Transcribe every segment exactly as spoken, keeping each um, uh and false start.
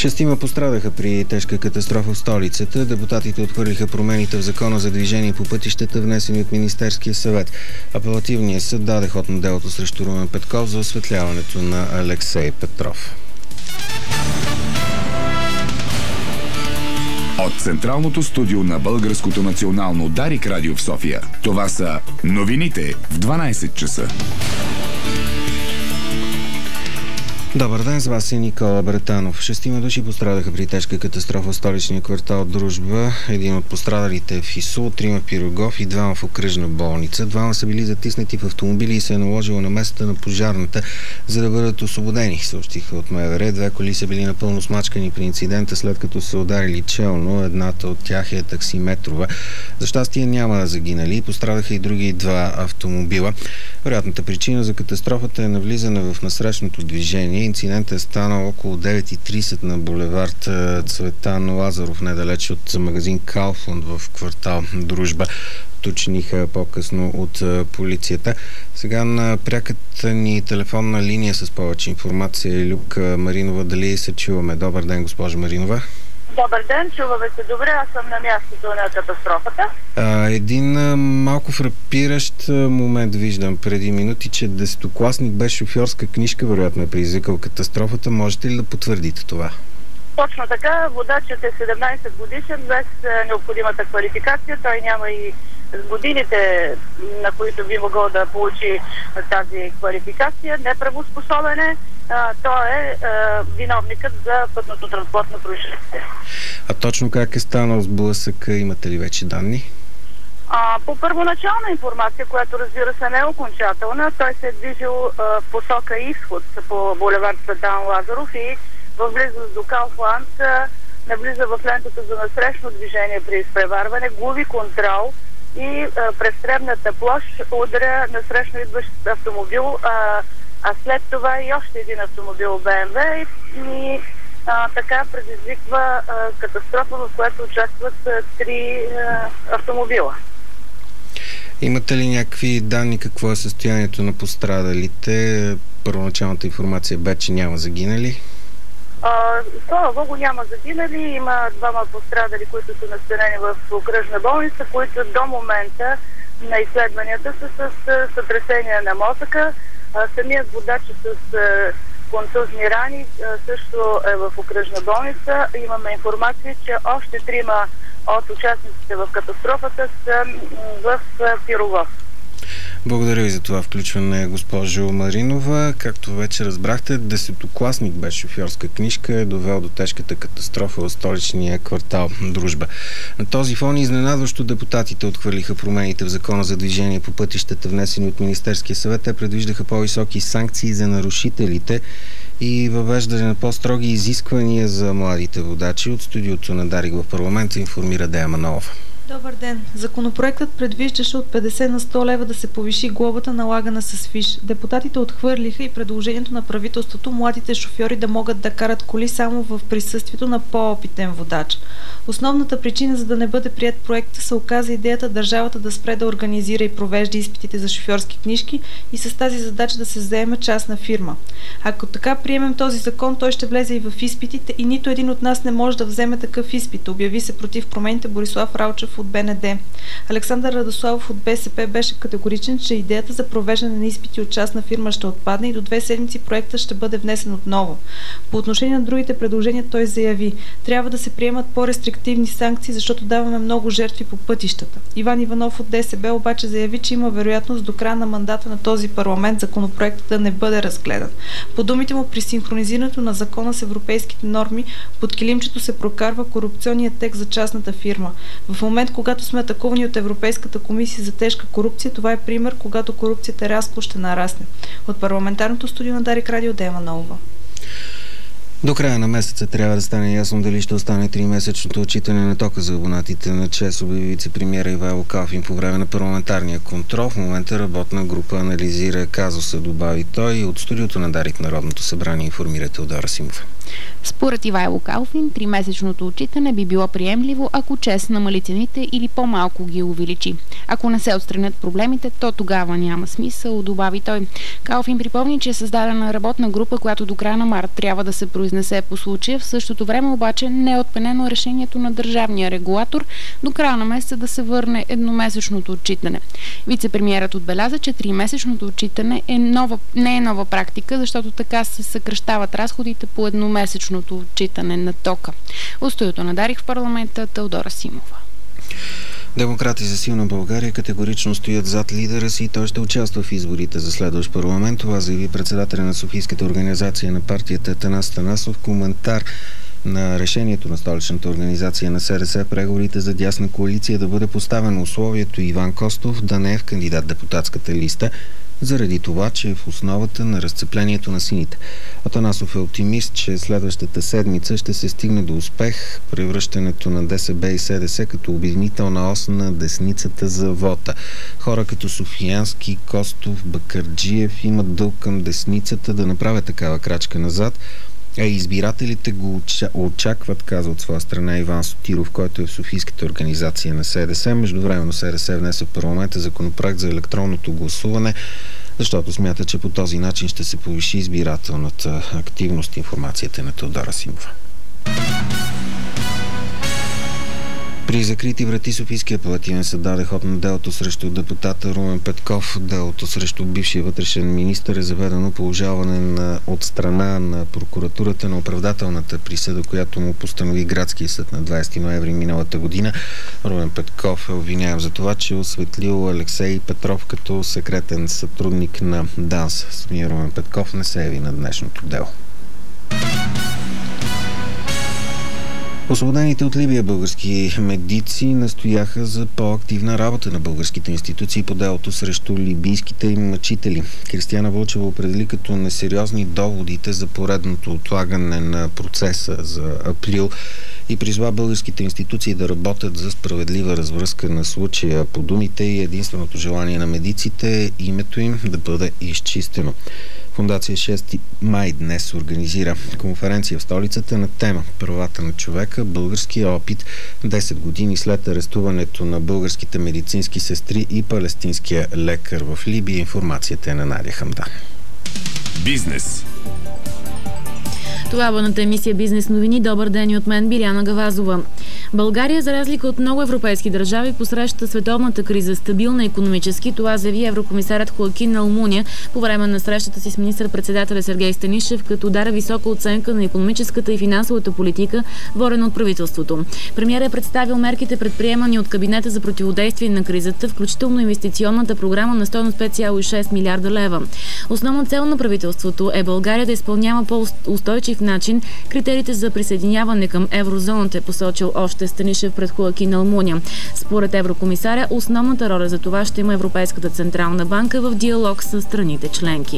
Шестима пострадаха при тежка катастрофа в столицата. Депутатите отхвърлиха промените в закона за движение по пътищата, внесени от Министерския съвет. Апелативният съд даде ход на делото срещу Румен Петков за осветляването на Алексей Петров. От Централното студио на Българското национално Дарик радио в София. Това са новините в дванайсет часа. Добър ден, с вас е Никола Бретанов. Шестима души пострадаха при тежка катастрофа в столичния квартал Дружба. Един от пострадалите е в ИСУЛ, трима в Пирогов и двама в окръжна болница. Двама са били затиснати в автомобили и се е наложило на местата на пожарната, за да бъдат освободени, съобщиха от МВР. Две коли са били напълно смачкани при инцидента, след като са ударили челно. Едната от тях е таксиметрова. За щастие няма загинали. Пострадаха и други два автомобила. Вероятната причина за катастрофата е навлизане в насрещното движение. Инцидентът е станал около девет и трийсет на булевард Цветан Лазаров, недалеч от магазин Кауфланд в квартал Дружба. Уточниха по-късно от полицията. Сега на пряката ни телефонна линия с повече информация е Люка Маринова. Дали се чуваме? Добър ден, госпожо Маринова. Добър ден, чуваме се добре, аз съм на мястото на катастрофата. А, един а, малко фрапиращ момент виждам преди минути, че десетокласник без шофьорска книжка вероятно е предизвикал катастрофата. Можете ли да потвърдите това? Точно така, водачът е седемнайсет годишен, без необходимата квалификация. Той няма и годините, на които би могъл да получи тази квалификация. Неправоспособен е. Той е виновникът за пътното транспортно происшествие. А точно как е станал сблъсък? Имате ли вече данни? А, по първоначална информация, която разбира се не е окончателна, той се е движил а, в посока изход по булевард Цветан Лазаров и в близост до Кауфланд навлиза в лентата за насрещно движение при изпреварване, губи контрол и а, през средната площ удря насрещно идващ автомобил, а, а след това и още един автомобил БМВ и, и а, така предизвиква а, катастрофа, в която участват а, три а, автомобила. Имате ли някакви данни какво е състоянието на пострадалите? Първоначалната информация бе, че няма загинали. Слава Богу, няма загинали. Има двама пострадали, които са настанени в окръжна болница, които до момента на изследванията са с сътресение на мозъка. Самият водач е с контузни рани, също е в окръжна болница. Имаме информация, че още трима от участниците в катастрофата са в Пирогов. Благодаря ви за това включване, госпожо Маринова. Както вече разбрахте, десетокласник без шофьорска книжка е довел до тежката катастрофа в столичния квартал Дружба. На този фон изненадващо депутатите отхвърлиха промените в закона за движение по пътищата, внесени от Министерския съвет. Те предвиждаха по-високи санкции за нарушителите и въвеждане на по-строги изисквания за младите водачи. От студиото на Дарик в парламента информира Дея Манолова. Добър ден. Законопроектът предвиждаше от петдесет на сто лева да се повиши глобата, налагана с фиш. Депутатите отхвърлиха и предложението на правителството младите шофьори да могат да карат коли само в присъствието на по-опитен водач. Основната причина за да не бъде приет проекта се оказа идеята държавата да спре да организира и провежда изпитите за шофьорски книжки и с тази задача да се заеме частна фирма. Ако така приемем този закон, той ще влезе и в изпитите и нито един от нас не може да вземе такъв изпит. Обяви се против промените Борислав Ралчев от БНД. Александър Радославов от БСП беше категоричен, че идеята за провеждане на изпити от частна фирма ще отпадне и до две седмици проектът ще бъде внесен отново. По отношение на другите предложения той заяви: трябва да се приемат по-рестриктивни санкции, защото даваме много жертви по пътищата. Иван Иванов от ДСБ обаче заяви, че има вероятност до края на мандата на този парламент законопроектът да не бъде разгледан. По думите му, при синхронизирането на закона с европейските норми под килимчето се прокарва корупционният текст за частната фирма. В момент, когато сме атакувани от Европейската комисия за тежка корупция, това е пример, когато корупцията рязко ще нарасне. От парламентарното студио на Дарик радио Дея Манолова. До края на месеца трябва да стане ясно дали ще остане тримесечното отчитане на тока за абонатите на ЧЕЗ, обяви вице-премиера Ивайло Калфин по време на парламентарния контрол. В момента работна група анализира казуса, добави той, и от студиото на Дарик Народното събрание информира Теодора Симова. Според Ивайло Калфин, тримесечното отчитане би било приемливо, ако ЧЕЗ намали цените или по-малко ги увеличи. Ако не се отстранят проблемите, то тогава няма смисъл, добави той. Калфин припомни, че е създадена работна група, която до края на март трябва да се произнесе произнесе по случая. В същото време обаче не е отменено решението на държавния регулатор до края на месеца да се върне едномесечното отчитане. Вице-премиерът отбеляза, че тримесечното отчитане е нова, не е нова практика, защото така се съкращават разходите по едномесечното отчитане на тока. От студиото на Дарик в парламента Теодора Симова. Демократи за силна България категорично стоят зад лидера си и той ще участва в изборите за следващ парламент. Това заяви председателя на Софийската организация на партията Атанас Атанасов. Коментар на решението на столичната организация на СДС преговорите за дясна коалиция да бъде поставено условието Иван Костов да не е в кандидат депутатската листа, заради това, че е в основата на разцеплението на сините. Атанасов е оптимист, че следващата седмица ще се стигне до успех превръщането на ДСБ и СДС като обединителна ос на десницата за вота. Хора като Софиянски, Костов, Бакърджиев имат дълг към десницата да направят такава крачка назад, а избирателите го очакват, казва от своя страна Иван Сотиров, който е в Софийската организация на СДС. Междувременно СДС внесе в парламента законопроект за електронното гласуване, защото смята, че по този начин ще се повиши избирателната активност. Информацията на Теодора Симова. При закрити врати Софийския апелативен съд даде ход на делото срещу депутата Румен Петков. Делото срещу бившия вътрешен министър е заведено по обжалване на, от страна на прокуратурата на оправдателната присъда, която му постанови Градския съд на двадесети ноември миналата година. Румен Петков е обвиняем за това, че е осветлил Алексей Петров като секретен сътрудник на ДАНС. Самия Румен Петков не се яви на днешното дело. Освободените от Либия български медици настояха за по-активна работа на българските институции по делото срещу либийските им мъчители. Кристияна Вълчева определи като несериозни доводите за поредното отлагане на процеса за април и призва българските институции да работят за справедлива развръзка на случая. По думите и единственото желание на медиците е името им да бъде изчистено. Фондация шести май днес организира конференция в столицата на тема правата на човека, българския опит десет години след арестуването на българските медицински сестри и палестинския лекар в Либия. Информацията е на Надя Хамдан. Бизнес. Това е бъдната емисия Бизнес новини. Добър ден и от мен, Биляна Гавазова. България, за разлика от много европейски държави, посреща световната криза стабилна икономически. Това заяви еврокомисарят Хоакин Алмуня по време на срещата си с министър-председателя Сергей Станишев, като даде висока оценка на икономическата и финансовата политика, водена от правителството. Премиерът е представил мерките, предприемани от кабинета за противодействие на кризата, включително инвестиционната програма на стойност пет цяло и шест милиарда лева. Основна цел на правителството е България да изпълнява по-устойчив начин критериите за присъединяване към еврозоната, е посочил още Станишев пред Хоакин Алмуня. Според еврокомисаря, основната роля за това ще има Европейската централна банка в диалог с страните членки.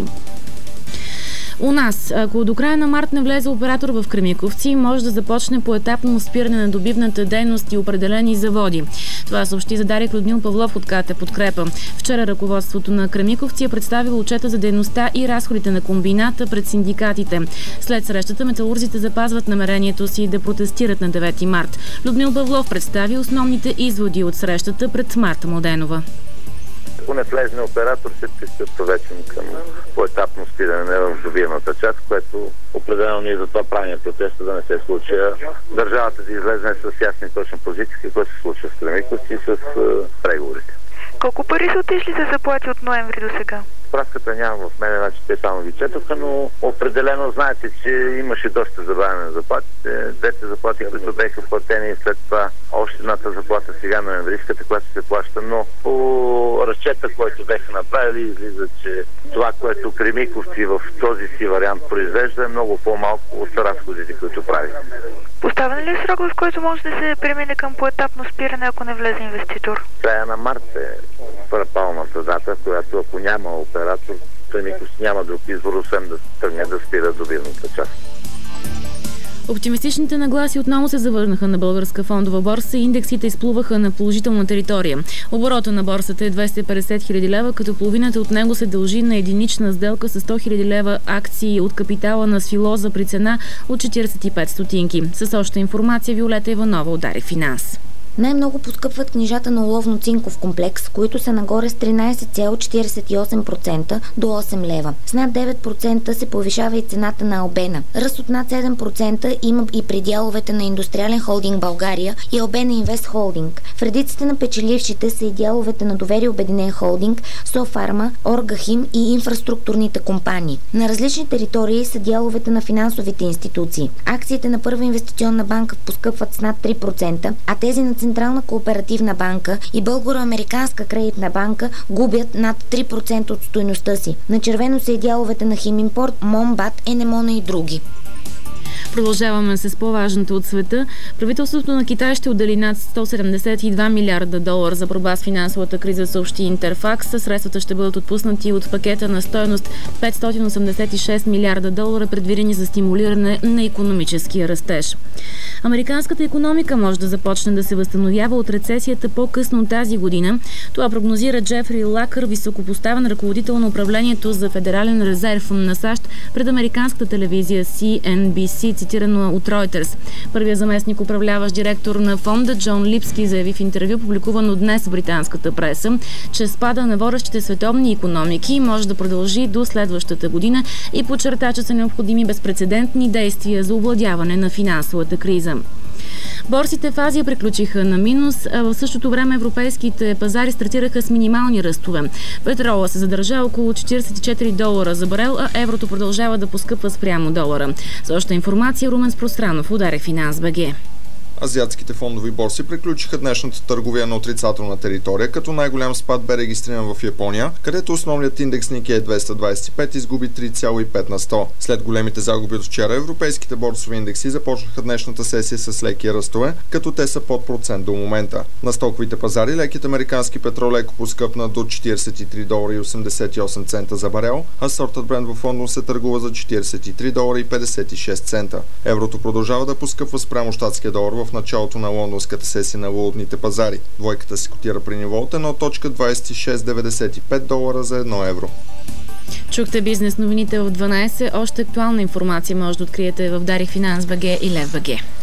У нас, ако до края на март не влезе оператор в Кремиковци, може да започне поетапно спиране на добивната дейност и определени заводи. Това съобщи за Дарик Людмил Павлов от КТ Подкрепа. Вчера ръководството на Кремиковци е представило отчета за дейността и разходите на комбината пред синдикатите. След срещата металурзите запазват намерението си да протестират на девети март. Людмил Павлов представи основните изводи от срещата пред Марта Младенова. Ако не влезне оператор, се пристъпва вече към поетапно спиране в добивната част, което определено ние за това правим протеста да не се случва. Държавата да излезе с ясни точни позиции, какво се случва с Кремиковци и с uh, преговорите. Колко пари са отишли за заплати от ноември до сега? Справката нямам в мен, значи те само ви четоха, но определено знаете, че имаше доста забавяне на заплатите. Двете заплати, които бяха платени, и след това още едната заплата сега ноемврийската, която се плаща, но по разчета, който бяха направили, излиза, че това, което Кремиковци в този си вариант произвежда, е много по-малко от разходите, които прави. Поставен ли е срок, в който може да се премине към поетапно спиране, ако не влезе инвеститор? Края на март е препалната дата, която ако няма оператор, Кремиковци няма друг избор, освен да тръгне да спира добивната част. Оптимистичните нагласи отново се завърнаха на българска фондова борса и индексите изплуваха на положителна територия. Оборота на борсата е двеста и петдесет хиляди лева, като половината от него се дължи на единична сделка с сто хиляди лева акции от капитала на Свилоза при цена от четиридесет и пет стотинки. С още информация Виолета Иванова от Дарик Финанс. Най-много поскъпват книжата на оловно-цинков комплекс, които са нагоре с тринайсет цяло четирийсет и осем процента до осем лева. С над девет процента се повишава и цената на Албена. Ръст от над седем процента има и при дяловете на Индустриален холдинг България и Албена Инвест Холдинг. В редиците на печелившите са и дяловете на Доверие Обединен холдинг, Софарма, Оргахим и инфраструктурните компании. На различни територии са дяловете на финансовите институции. Акциите на Първа инвестиционна банка поскъпват с над три процента, а тези на Централна кооперативна банка и Българо-американска кредитна банка губят над три процента от стойността си. На червено са и дяловете на Химимпорт, Момбат, Енемона и други. Продължаваме с по-важното от света. Правителството на Китай ще отдели над сто седемдесет и два милиарда долара за борба с финансовата криза, съобщи Интерфакс. Средствата ще бъдат отпуснати от пакета на стойност петстотин осемдесет и шест милиарда долара, предвидени за стимулиране на икономическия растеж. Американската икономика може да започне да се възстановява от рецесията по-късно тази година. Това прогнозира Джефри Лакър, високопоставен ръководител на управлението за Федерален резерв на САЩ, пред американската телевизия Си Ен Би Си, цитирано от Reuters. Първият заместник управляващ директор на фонда Джон Липски заяви в интервю, публикувано днес в британската преса, че спада на водещите световни икономики може да продължи до следващата година и подчерта, че са необходими безпрецедентни действия за овладяване на финансовата криза. Борсите в Азия приключиха на минус, а в същото време европейските пазари стартираха с минимални ръстове. Петрола се задържа около четирийсет и четири долара за барел, а еврото продължава да поскъпва спрямо долара. За още информация, Румен Спространов, Ударих Финанс БГ. Азиатските фондови борси приключиха днешната търговия на отрицателна територия, като най-голям спад бе регистриран в Япония, където основният индекс Никей двеста двадесет и пет изгуби три цяло и пет на сто. След големите загуби от вчера, европейските борсови индекси започнаха днешната сесия с леки ръстове, като те са под процент до момента. На стоковите пазари лекият американски петрол леко поскъпна до четирийсет и три долара и осемдесет и осем цента за барел, а сортът Брент в Лондон се търгува за четирийсет и три долара и петдесет и шест цента. Еврото продължава да поскъпва спрямо щатския долар в началото на лондонската сесия на валутните пазари. Двойката се котира при ниво от едно цяло двадесет и шест деветдесет и пет долара за едно евро. Чухте бизнес новините в дванайсет. Още актуална информация може да откриете в Дарик Финанс БГ и Лев БГ.